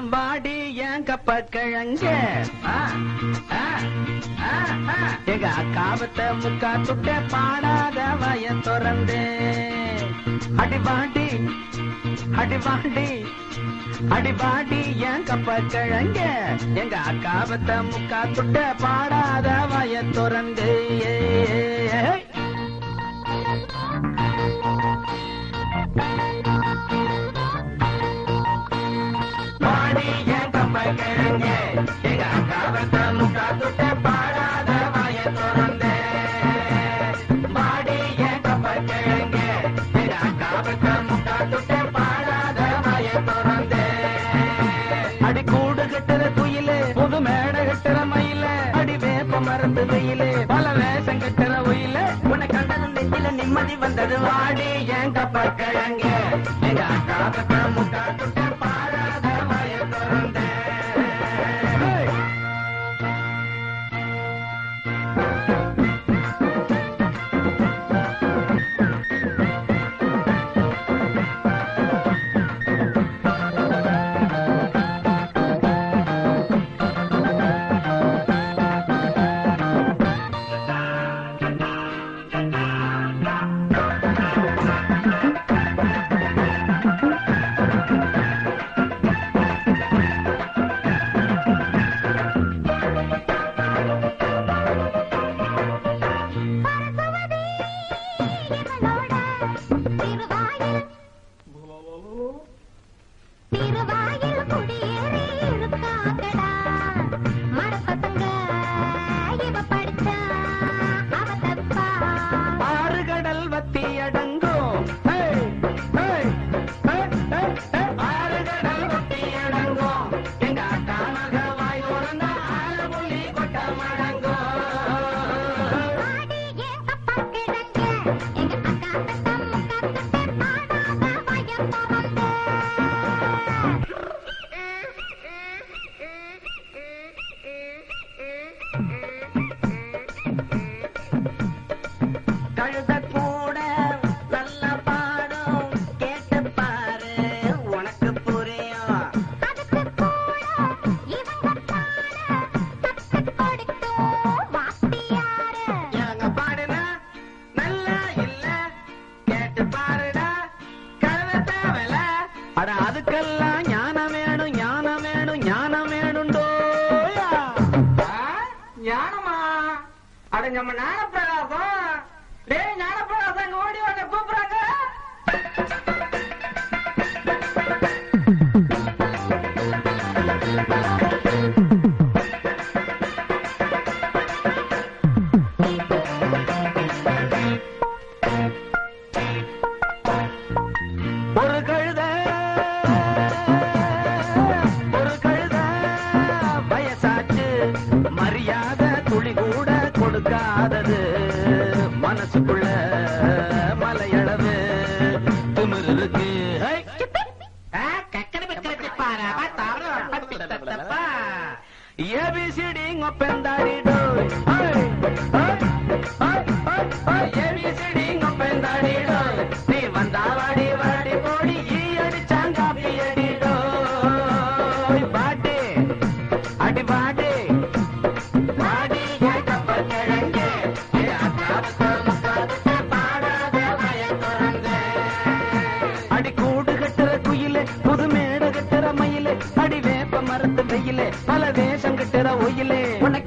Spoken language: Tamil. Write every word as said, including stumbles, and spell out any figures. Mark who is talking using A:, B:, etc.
A: வாடி என் கப்ப கிழங்க எங்க அக்காவத்தை முக்கா துட்ட பாடாத வய திறந்து அடிபாடி அடிபாடி அடிபாடி என் கப்ப கிழங்க எங்க அக்காவத்தை முக்கா துட்ட பாடாத வய திறந்து பாடி என் கப்ப கிழங்க எங்க அக்காவத்தை முக்கா துட்ட பாடாத வய திறந்து பாடி என் கப்ப கிழங்க எங்க அக்காவத்தை முக்கா துட்ட பாடாத வய திறந்து அடி கூடு கட்டுற குயிலே புது மேடை கட்டுற மயில அடி வேப்ப மரத்து வெயிலே பல வேஷம் கட்டுற ஒயில உன்னை கண்டது நெஞ்சில நிம்மதி வந்தது வாடி என் கப்ப கிழங்க எங்க அக்காவத்தை முக்கா துட்ட பாடாத வய திறந்து அதுக்கெல்லாம் ஞானம் வேணும் ஞானம் வேணும் ஞானம் வேணுண்டோ ஞானமா அட நம்ம ஞானப்பிரகாசம் டேய் ஞானப்பிரகாசம் ஓடி வந்து கூப்பிடுறாங்க ஒரு கழுத ஒரு கழுத வயசாச்சு மரியாதை துளி கூட கொடுக்காதது மனசுக்குள்ள மலையளவு திமிரு இருக்கு ஏபிசிடி ஒப்பந்தாடிடோ ஏபிசிடி ஒப்பந்தாடிடோ நீ வந்தா வாடி வாடி போடி ஈ அடிச்சாங்காப்பி அடிடோ பாட்டு அடி பாட்டு பாடி கப்ப கிழங்க அடி கூடு கட்டுற குயிலே புது மேடை கட்டுற மயிலே அடி வேப்ப மரத்து வெயிலே பல வேஷம் கட்டுற ஒயிலே உனக்கு